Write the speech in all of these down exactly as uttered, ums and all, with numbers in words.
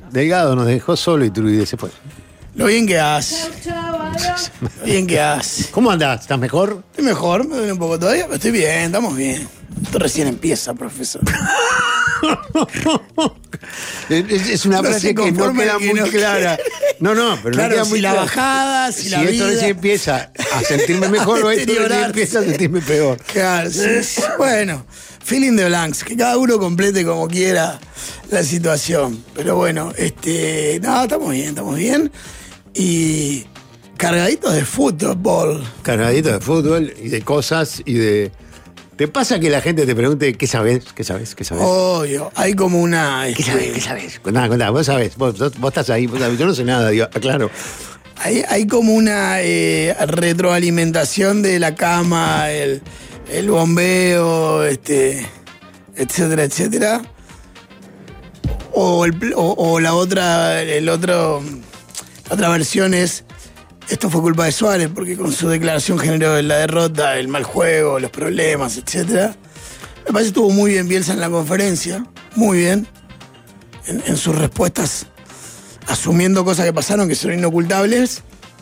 Delgado nos dejó solo y Iturbide se fue. Lo bien que hace. Lo bien que hace. ¿Cómo andás? ¿Estás mejor? Estoy mejor, me duele un poco todavía, pero estoy bien, estamos bien. Esto recién empieza, profesor. es, es una No frase se que no conforma queda el que muy no clara. No, no, pero Claro, no queda si muy la clara. bajada, si, Si la esto vida... recién empieza a sentirme mejor o esto recién Deteriorarse. empieza a sentirme peor. Claro, sí, sí. Bueno, feeling the blanks, que cada uno complete como quiera la situación. Pero bueno, este, no, estamos bien, estamos bien. Y cargaditos de fútbol. Cargadito de fútbol y de cosas y de... ¿Te pasa que la gente te pregunte qué sabes? ¿Qué sabes? ¿Qué sabes? Obvio, hay como una... ¿Qué este, sabes? ¿Qué sabes? Contá, contá, vos sabés, vos, vos, vos estás ahí, vos sabés, yo no sé nada, digo, claro. Hay, hay como una eh, retroalimentación de la cama, el, el bombeo, este, etcétera, etcétera. O, el, o, o la otra, el otro, la otra versión es, esto fue culpa de Suárez, porque con su declaración generó la derrota, el mal juego, los problemas, etcétera. Me parece que estuvo muy bien Bielsa en la conferencia, muy bien, en, en sus respuestas, asumiendo cosas que pasaron que son inocultables,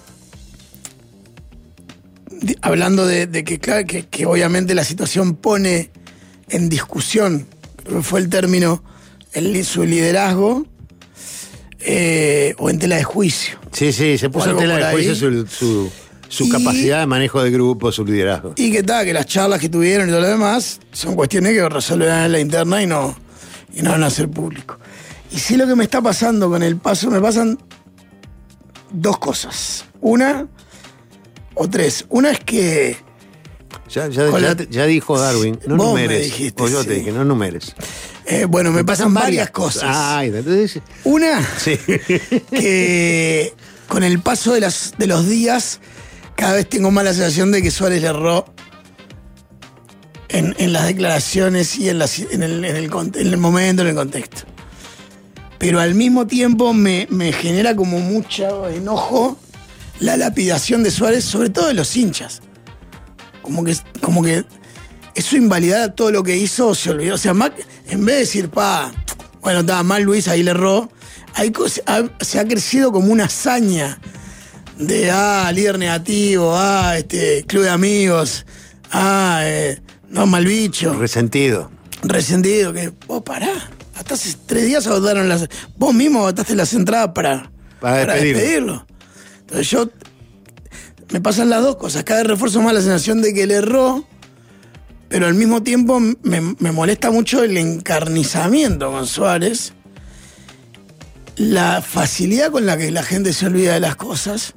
de, hablando de, de que, claro, que, que obviamente la situación pone en discusión, creo que fue el término, el, su liderazgo, eh, o en tela de juicio. Sí, sí, se puso en Algo tela por de juicio ahí. su, su, su Y- capacidad de manejo de grupo, su liderazgo. Y que tal, que las charlas que tuvieron y todo lo demás son cuestiones que resolverán en la interna y no, y no van a ser público. Y sí, lo que me está pasando con el paso, me pasan dos cosas. Una o tres. Una es que Ya, ya, Con ya, la- te- ya dijo Darwin, no Vos me numeres. dijiste, O yo sí. te dije, no numeres. eh, bueno, me pasan varias cosas. Ay, entonces. Una, Sí. que con el paso de, las, de los días, cada vez tengo más la sensación de que Suárez le erró en, en las declaraciones y en, las- en, el, en, el, cont- en el momento, en el contexto. Pero al mismo tiempo me, me genera como mucho enojo la lapidación de Suárez, sobre todo de los hinchas. Como que, como que eso invalidar todo lo que hizo, se olvidó. O sea, más, en vez de decir, pa, bueno, estaba mal Luis, ahí le erró, hay cos- ha- se ha crecido como una hazaña de, ah, líder negativo, ah, este, club de amigos, ah, eh, no, mal bicho, Resentido. resentido, que vos pará. Hasta hace tres días agotaron las... Vos mismo agotaste las entradas para, Para despedirlo. despedirlo. Entonces yo... Me pasan las dos cosas. Cada vez refuerzo más la sensación de que le erró, pero al mismo tiempo me, me molesta mucho el encarnizamiento con Suárez, la facilidad con la que la gente se olvida de las cosas,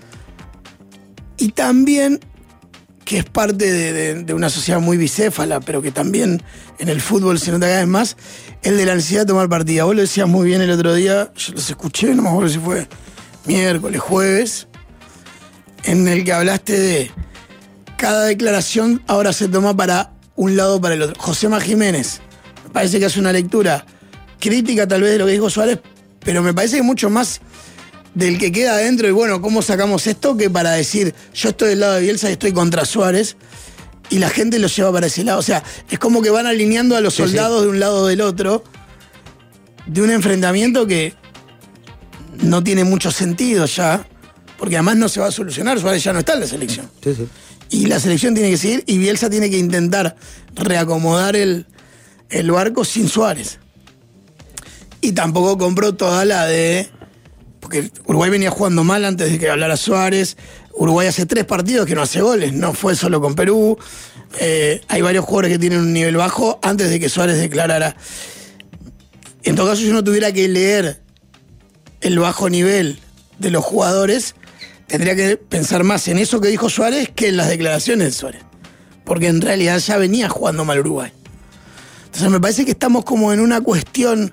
y también que es parte de, de- de una sociedad muy bicéfala, pero que también en el fútbol se nota cada vez más, el de la necesidad de tomar partida. Vos lo decías muy bien el otro día, yo los escuché, no me acuerdo si fue miércoles, jueves, en el que hablaste de cada declaración ahora se toma para un lado o para el otro. Josema Jiménez, me parece que hace una lectura crítica tal vez de lo que dijo Suárez, pero me parece que mucho más del que queda adentro y bueno, ¿cómo sacamos esto? Que para decir, yo estoy del lado de Bielsa y estoy contra Suárez, y la gente lo lleva para ese lado. O sea, es como que van alineando a los Sí, soldados sí. de un lado o del otro, de un enfrentamiento que no tiene mucho sentido ya, porque además no se va a solucionar, Suárez ya no está en la selección. Sí, sí. Y la selección tiene que seguir y Bielsa tiene que intentar reacomodar el, el barco sin Suárez. Y tampoco compró toda la de... Porque Uruguay venía jugando mal antes de que hablara Suárez. Uruguay hace tres partidos que no hace goles, no fue solo con Perú. Eh, hay varios jugadores que tienen un nivel bajo antes de que Suárez declarara. En todo caso, si uno tuviera que leer el bajo nivel de los jugadores, tendría que pensar más en eso que dijo Suárez que en las declaraciones de Suárez. Porque en realidad ya venía jugando mal Uruguay. Entonces me parece que estamos como en una cuestión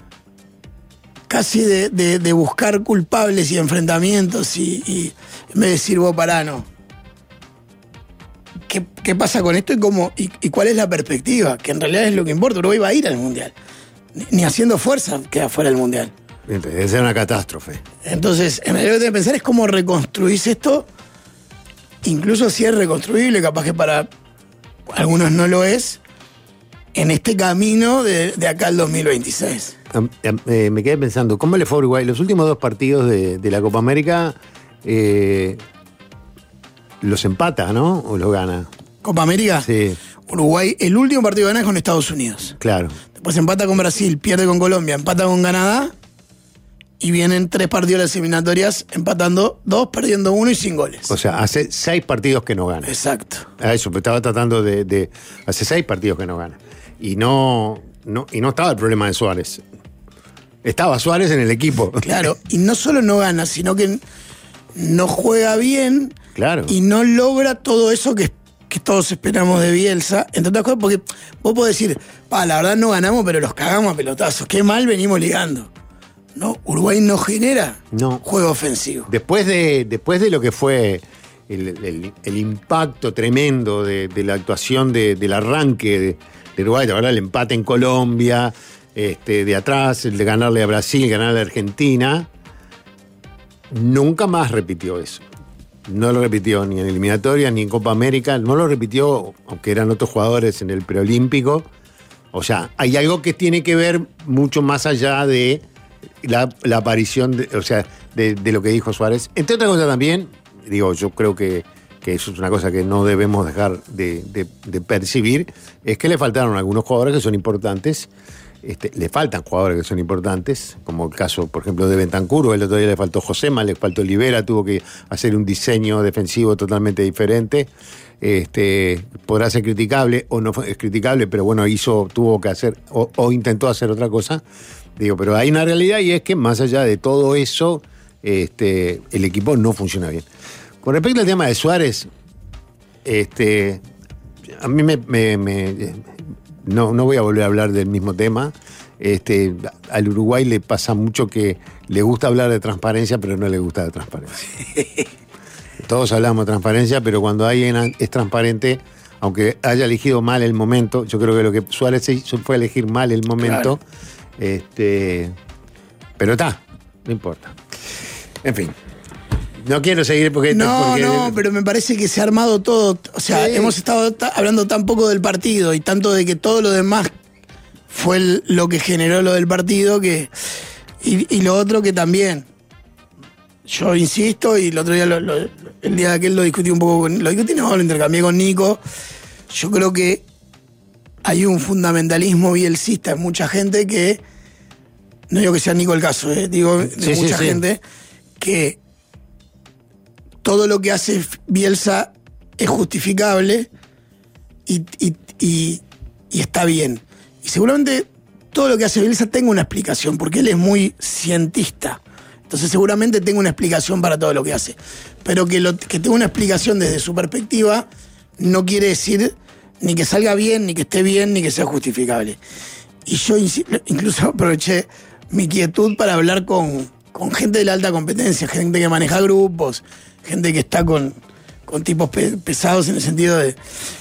casi de, de- de buscar culpables y enfrentamientos y, y en vez de decir, vos pará, no. ¿Qué, qué pasa con esto y, cómo, y, y cuál es la perspectiva? Que en realidad es lo que importa. Uruguay va a ir al Mundial. Ni, ni haciendo fuerza queda fuera del Mundial. Debe ser una catástrofe. Entonces, en realidad lo que tengo que pensar es cómo reconstruís esto, incluso si es reconstruible, capaz que para algunos no lo es, en este camino de, de acá al dos mil veintiséis. eh, me quedé pensando, ¿cómo le fue a Uruguay? Los últimos dos partidos de, de la Copa América eh, los empata, ¿no? ¿O los gana? ¿Copa América? Sí. Uruguay, el último partido que gana es con Estados Unidos. Claro. Después empata con Brasil, pierde con Colombia, empata con Canadá. Y vienen tres partidos de las eliminatorias, empatando dos, perdiendo uno y sin goles. O sea, hace seis partidos que no gana. Exacto. A eso, pero estaba tratando de, de. Hace seis partidos que no gana. Y no, no, y no estaba el problema de Suárez. Estaba Suárez en el equipo. Claro, y no solo no gana, sino que no juega bien. Claro. Y no logra todo eso que, que todos esperamos de Bielsa. Entre otras cosas, porque vos podés decir, pa, la verdad no ganamos, pero los cagamos a pelotazos. Qué mal venimos ligando. No, Uruguay no genera no. juego ofensivo. Después de, después de lo que fue el, el, el impacto tremendo de, de la actuación de, del arranque de, de Uruguay, de verdad el empate en Colombia, este, de atrás, el de ganarle a Brasil, ganarle a Argentina, nunca más repitió eso. No lo repitió ni en eliminatoria ni en Copa América, no lo repitió, aunque eran otros jugadores en el preolímpico. O sea, hay algo que tiene que ver mucho más allá de La, la aparición, de, o sea, de, de lo que dijo Suárez. Entre otras cosas también, digo, yo creo que, que eso es una cosa que no debemos dejar de, de, de percibir, es que le faltaron algunos jugadores que son importantes, este, le faltan jugadores que son importantes, como el caso, por ejemplo, de Bentancur, el otro día le faltó Josema, le faltó Olivera, tuvo que hacer un diseño defensivo totalmente diferente. Este, podrá ser criticable o no es criticable, pero bueno, hizo, tuvo que hacer, o, o intentó hacer otra cosa. Digo, pero hay una realidad y es que más allá de todo eso, este, el equipo no funciona bien. Con respecto al tema de Suárez, este, a mí me, me, me no, no voy a volver a hablar del mismo tema. Este, al Uruguay le pasa mucho que le gusta hablar de transparencia, pero no le gusta la transparencia. Todos hablamos de transparencia, pero cuando alguien es transparente, aunque haya elegido mal el momento, yo creo que lo que Suárez hizo fue elegir mal el momento. Claro. Este, pero está, no importa. En fin, no quiero seguir porque... No, porque... no, pero me parece que se ha armado todo. O sea, sí. Hemos estado ta- hablando tan poco del partido y tanto de que todo lo demás fue el, lo que generó lo del partido que y, y lo otro que también. Yo insisto, y el otro día, lo, lo, el día de aquel lo discutí un poco con... Lo discutí, no, lo intercambié con Nico. Yo creo que hay un fundamentalismo bielcista en mucha gente que, no digo que sea Nico el caso, eh, digo de sí, mucha sí, sí. gente que todo lo que hace Bielsa es justificable y, y, y, y está bien. Y seguramente todo lo que hace Bielsa tenga una explicación, porque él es muy cientista. Entonces seguramente tenga una explicación para todo lo que hace. Pero que, lo, que tenga una explicación desde su perspectiva no quiere decir ni que salga bien, ni que esté bien, ni que sea justificable. Y yo incluso aproveché mi quietud para hablar con, con gente de la alta competencia, gente que maneja grupos, gente que está con, con tipos pe- pesados en el sentido de...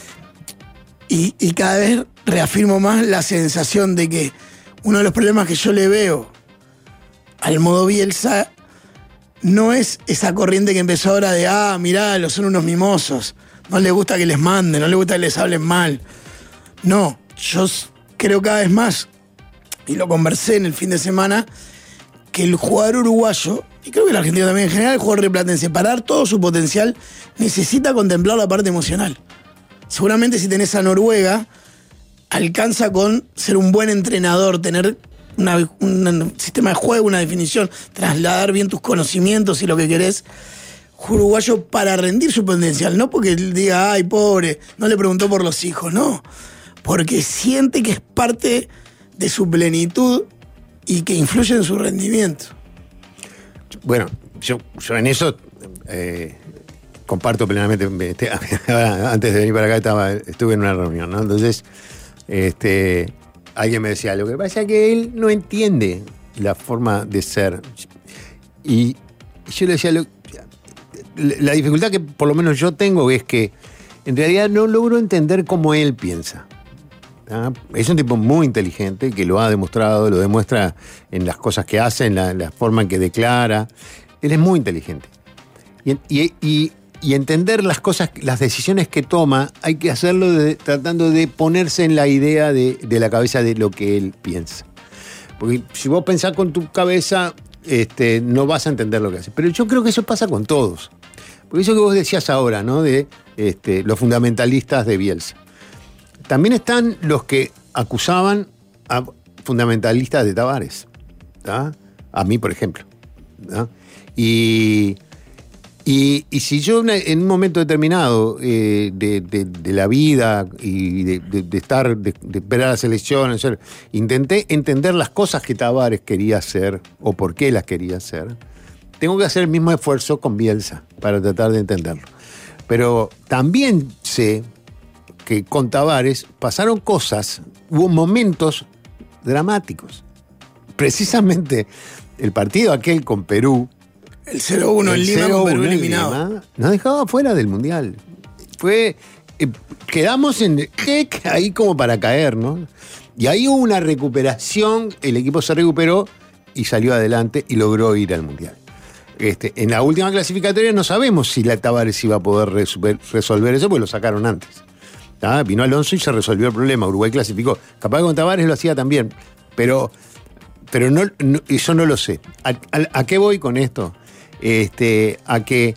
Y, y cada vez reafirmo más la sensación de que uno de los problemas que yo le veo al modo Bielsa no es esa corriente que empezó ahora de, ah, mirá, los son unos mimosos. No les gusta que les manden, no les gusta que les hablen mal. No, yo creo cada vez más, y lo conversé en el fin de semana, que el jugador uruguayo, y creo que el argentino también en general, el jugador riplatense, para dar todo su potencial, necesita contemplar la parte emocional. Seguramente si tenés a Noruega, alcanza con ser un buen entrenador, tener una, un sistema de juego, una definición, trasladar bien tus conocimientos y lo que querés. Uruguayo para rendir su potencial, no porque él diga, ay, pobre, no le preguntó por los hijos, no, porque siente que es parte de su plenitud y que influye en su rendimiento. Bueno, yo, yo en eso eh, comparto plenamente. Este, antes de venir para acá estaba, estuve en una reunión, ¿no? Entonces, este, alguien me decía, lo que pasa es que él no entiende la forma de ser. Y yo le decía, lo, la dificultad que por lo menos yo tengo es que en realidad no logro entender cómo él piensa. ¿Ah? Es un tipo muy inteligente que lo ha demostrado, lo demuestra en las cosas que hace, en la, la forma en que declara. Él es muy inteligente. Y, y, y, y entender las cosas, las decisiones que toma, hay que hacerlo de, tratando de ponerse en la idea de, de la cabeza de lo que él piensa. Porque si vos pensás con tu cabeza, este, no vas a entender lo que hace. Pero yo creo que eso pasa con todos. Porque eso que vos decías ahora, ¿no? De este, los fundamentalistas de Bielsa. También están los que acusaban a fundamentalistas de Tavares. ¿Tá? A mí, por ejemplo. ¿tá? Y, y, y si yo en un momento determinado eh, de, de, de la vida y de, de, de estar, de, de esperar las elecciones, intenté entender las cosas que Tavares quería hacer o por qué las quería hacer, tengo que hacer el mismo esfuerzo con Bielsa para tratar de entenderlo. Pero también sé que con Tavares pasaron cosas, hubo momentos dramáticos. Precisamente el partido aquel con Perú, el cero uno en Lima, con Perú eliminado, Lima, nos dejaba fuera del Mundial. Fue, eh, quedamos en, eh, ahí como para caer, ¿no? Y ahí hubo una recuperación, el equipo se recuperó y salió adelante y logró ir al Mundial. Este, en la última clasificatoria no sabemos si la Tavares iba a poder resolver, resolver eso, porque lo sacaron antes. ¿tá? Vino Alonso y se resolvió el problema. Uruguay clasificó. Capaz que con Tavares lo hacía también, pero, pero no, no, eso no lo sé. ¿A, a, a qué voy con esto? Este, a que,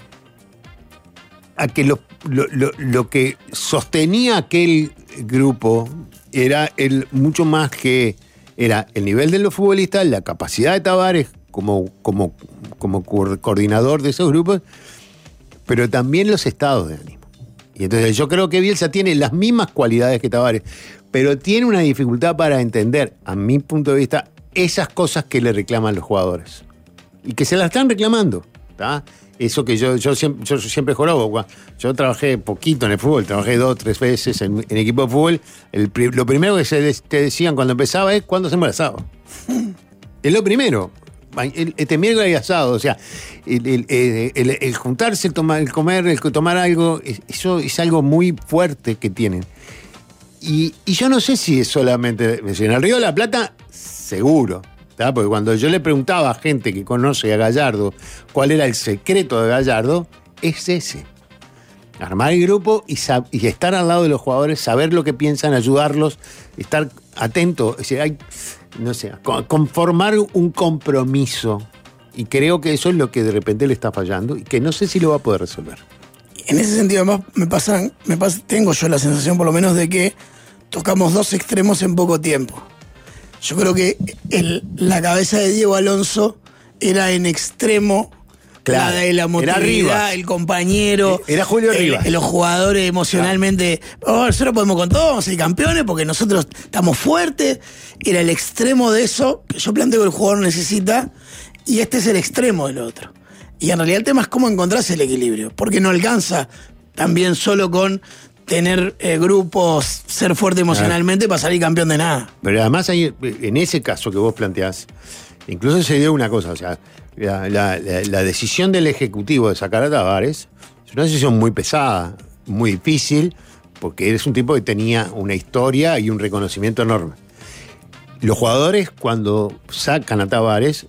a que lo, lo, lo, lo que sostenía aquel grupo era el, mucho más que era el nivel de los futbolistas, la capacidad de Tavares como, como, como coordinador de esos grupos, pero también los estados de ánimo. Y entonces yo creo que Bielsa tiene las mismas cualidades que Tavares, pero tiene una dificultad para entender, a mi punto de vista, esas cosas que le reclaman los jugadores. Y que se las están reclamando. ¿tá? Eso que yo, yo siempre, yo siempre jorobo. Yo trabajé poquito en el fútbol, trabajé dos, tres veces en, en equipo de fútbol. El, lo primero que se te decían cuando empezaba es cuándo se embarazaba. Es lo primero. El, este miércoles hay asado, o sea, el, el, el, el, el juntarse, el, tomar, el comer, el tomar algo, eso es algo muy fuerte que tienen. Y, y yo no sé si es solamente. En el Río de la Plata, seguro. ¿tá? Porque cuando yo le preguntaba a gente que conoce a Gallardo cuál era el secreto de Gallardo, es ese. Armar el grupo y, sab- y estar al lado de los jugadores, saber lo que piensan, ayudarlos, estar atento. Es decir, hay, no sé, conformar un compromiso. Y creo que eso es lo que de repente le está fallando y que no sé si lo va a poder resolver. En ese sentido, además, me pasan, me pasa, tengo yo la sensación, por lo menos, de que tocamos dos extremos en poco tiempo. Yo creo que el, la cabeza de Diego Alonso era en extremo. Claro, la de la motividad, el compañero. Era Julio Rivas. El, los jugadores emocionalmente. Claro. Oh, nosotros podemos con todo, vamos a ser campeones porque nosotros estamos fuertes. Era el extremo de eso que yo planteo que el jugador necesita. Y este es el extremo del otro. Y en realidad el tema es cómo encontrarse el equilibrio. Porque no alcanza también solo con tener eh, grupos, ser fuerte emocionalmente, claro, para salir campeón de nada. Pero además hay, en ese caso que vos planteás, incluso se dio una cosa, o sea, la, la, la, la decisión del Ejecutivo de sacar a Tavares es una decisión muy pesada, muy difícil, porque eres un tipo que tenía una historia y un reconocimiento enorme. Los jugadores, cuando sacan a Tavares,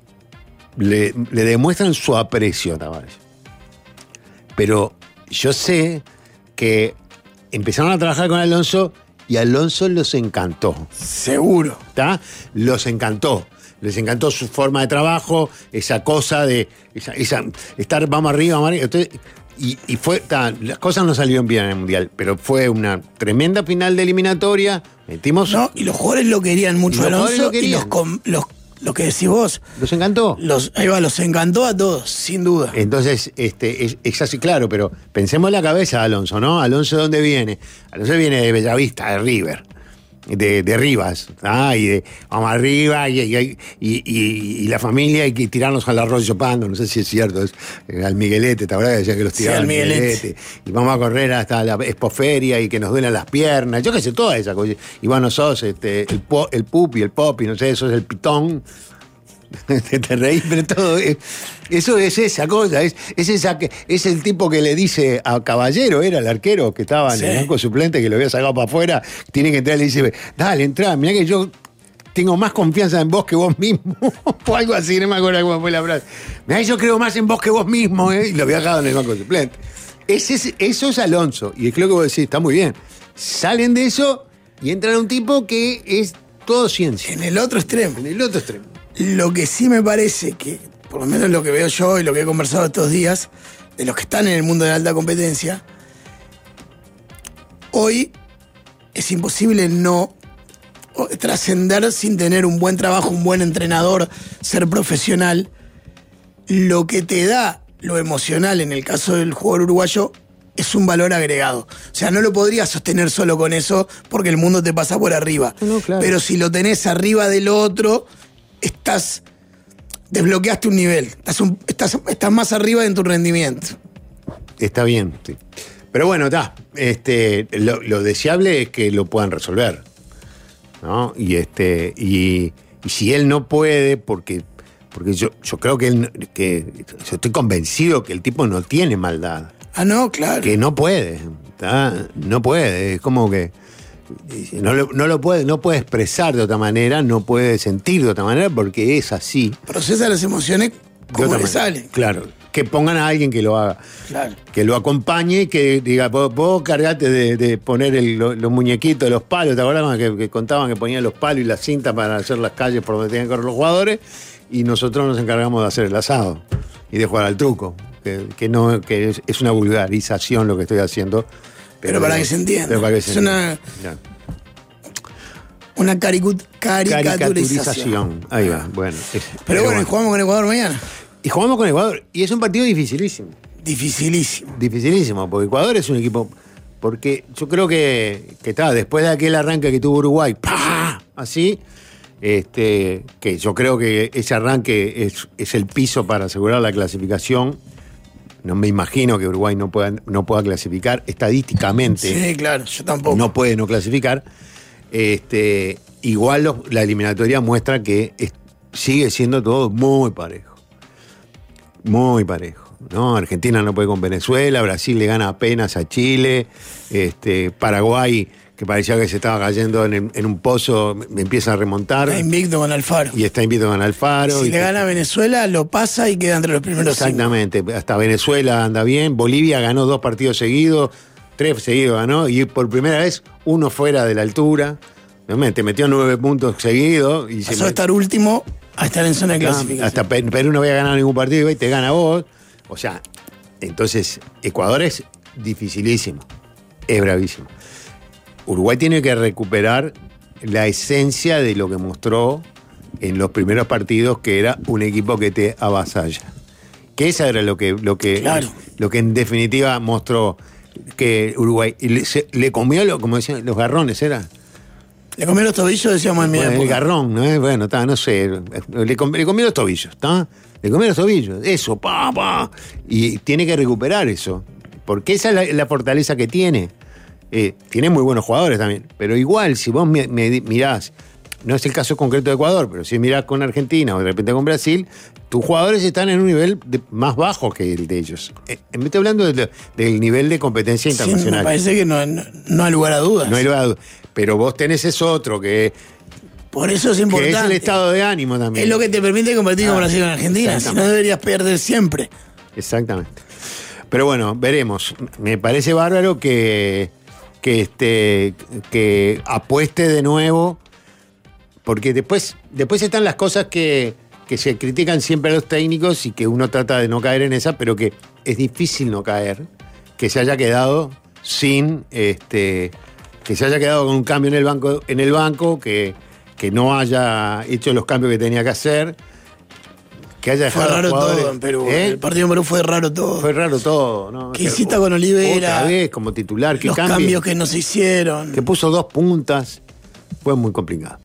le, le demuestran su aprecio a Tavares. Pero yo sé que empezaron a trabajar con Alonso y Alonso los encantó. Seguro. ¿Tá? Los encantó. Les encantó su forma de trabajo, esa cosa de esa, esa, estar vamos arriba, vamos arriba. Entonces, y, y fue, tá, las cosas no salieron bien en el Mundial, pero fue una tremenda final de eliminatoria. Metimos. No, y los jugadores lo querían mucho, los Alonso, lo querían. Y los, com, los lo que decís vos. ¿Los encantó? Los, ahí va, los encantó a todos, sin duda. Entonces, este, es, es así, claro, pero pensemos en la cabeza de Alonso, ¿no? Alonso, ¿de dónde viene? Alonso viene de Bellavista, de River. De, de Rivas, ¿ah? y de vamos arriba y, y, y, y, y la familia hay que tirarnos al arroyo Pando, no sé si es cierto, es al Miguelete, ¿te acuerdas que decía que los tiraban al Miguelete. Miguelete? Y vamos a correr hasta la Expoferia y que nos duelen las piernas, yo qué sé, toda esa cosa. Y bueno, sos este, el, po, el Pupi, el Popi, no sé, eso es el Pitón. Te reís, pero todo es, eso es esa cosa, es, es esa que es el tipo que le dice a Caballero, era el arquero que estaba en sí. el banco suplente, que lo había sacado para afuera, tiene que entrar y le dice, dale, entrá, mirá que yo tengo más confianza en vos que vos mismo, o algo así, no me acuerdo cómo fue la frase. Mirá que yo creo más en vos que vos mismo, ¿eh? Y lo había dejado en el banco suplente. Ese es, eso es Alonso, y es lo que vos decís, está muy bien. Salen de eso y entran a un tipo que es todo ciencia. En el otro extremo. En el otro extremo. Lo que sí me parece que, por lo menos lo que veo yo y lo que he conversado estos días, de los que están en el mundo de la alta competencia, hoy es imposible no trascender sin tener un buen trabajo, un buen entrenador, ser profesional. Lo que te da lo emocional en el caso del jugador uruguayo es un valor agregado. O sea, no lo podrías sostener solo con eso porque el mundo te pasa por arriba. No, claro. Pero si lo tenés arriba del otro, estás desbloqueaste un nivel. Estás, un, estás, estás más arriba en tu rendimiento. Está bien, sí. Pero bueno, está. Este, lo, lo deseable es que lo puedan resolver, ¿no? Y este, y, y si él no puede, porque, porque yo, yo creo que él, que yo estoy convencido que el tipo no tiene maldad. Ah, no, claro. Que no puede, ¿tá? No puede. Es como que no lo, no lo puede, no puede expresar de otra manera, no puede sentir de otra manera, porque es así. Procesa las emociones como le salen. Claro. Que pongan a alguien que lo haga. Claro. Que lo acompañe, que diga, vos, vos cargate de, de poner el, los, los muñequitos, los palos. ¿Te acordás que, que contaban que ponían los palos y la cinta para hacer las calles por donde tenían que correr los jugadores? Y nosotros nos encargamos de hacer el asado y de jugar al truco. Que, que no, que es, es una vulgarización lo que estoy haciendo. Pero, pero para que se entienda. Pero para que se es entienda. una. Una caricut, caricaturización. Caricaturización. Ahí va, bueno. Es, pero, pero bueno, bueno, jugamos con Ecuador mañana. Y jugamos con Ecuador. Y es un partido dificilísimo. Dificilísimo. Dificilísimo, porque Ecuador es un equipo. Porque yo creo que, que está, después de aquel arranque que tuvo Uruguay, ¡pah! Así, este, que yo creo que ese arranque es, es el piso para asegurar la clasificación. No me imagino que Uruguay no pueda, no pueda clasificar estadísticamente. Sí, claro, yo tampoco. No puede no clasificar. Este, igual los, la eliminatoria muestra que es, sigue siendo todo muy parejo. Muy parejo, ¿no? Argentina no puede con Venezuela, Brasil le gana apenas a Chile, este, Paraguay, que parecía que se estaba cayendo en, en un pozo, empieza a remontar. Está invicto con Alfaro. Y está invicto con Alfaro. Si y le gana a Venezuela, lo pasa y queda entre los primeros. Exactamente, cinco. Hasta Venezuela anda bien, Bolivia ganó dos partidos seguidos, tres seguidos ganó, y por primera vez uno fuera de la altura. Te metió nueve puntos seguidos. Y pasó se a estar último a estar en zona de clasificación. Hasta Perú no había ganado ningún partido y te gana vos. O sea, entonces Ecuador es dificilísimo, es bravísimo. Uruguay tiene que recuperar la esencia de lo que mostró en los primeros partidos, que era un equipo que te avasalla. Que esa era lo que, lo que, claro. lo que en definitiva mostró que Uruguay le, se, le comió, lo, como decían, los garrones, ¿era? Le comió los tobillos, decíamos en mi bueno, época. El garrón, ¿no? Bueno, está, no sé. Le, com, le comió los tobillos, ¿está? Le comió los tobillos. Eso, pa, pa. Y tiene que recuperar eso. Porque esa es la, la fortaleza que tiene. Eh, tiene muy buenos jugadores también. Pero igual, si vos me, me mirás, no es el caso concreto de Ecuador, pero si mirás con Argentina o de repente con Brasil, tus jugadores están en un nivel de, más bajo que el de ellos. Eh, me estoy hablando de, del nivel de competencia internacional. Sí, me parece que no, no, no hay lugar a dudas. No hay lugar a dudas. Pero vos tenés ese otro que... Por eso es importante. Que es el estado de ánimo también. Es lo que te permite competir ah, con Brasil y con Argentina. Si no, deberías perder siempre. Exactamente. Pero bueno, veremos. Me parece bárbaro que, que, este, que apueste de nuevo, porque después, después están las cosas que, que se critican siempre a los técnicos y que uno trata de no caer en esa, pero que es difícil no caer, que se haya quedado sin... este que se haya quedado con un cambio en el banco, en el banco que, que no haya hecho los cambios que tenía que hacer, que haya dejado fue raro jugadores, todo en Perú. ¿eh? El partido en Perú fue raro todo. Fue raro todo, ¿no? ¿Qué hiciste con Olivera? Otra vez como titular, ¿qué los cambio? cambios que no se hicieron. Que puso dos puntas, fue muy complicado.